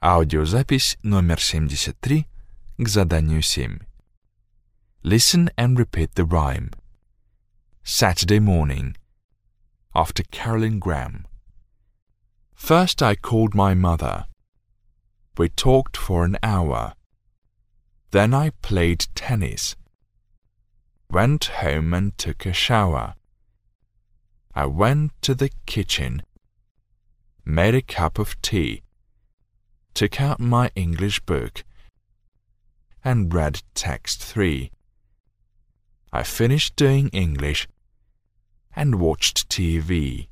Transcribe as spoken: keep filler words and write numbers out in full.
Аудиозапись номер семьдесят три к заданию семь. Listen and repeat the rhyme. Saturday morning. After Carolyn Graham. First I called my mother. We talked for an hour. Then I played tennis. Went home and took a shower. I went to the kitchen. Made a cup of tea. Took out my English book and read text three. I finished doing English and watched T V.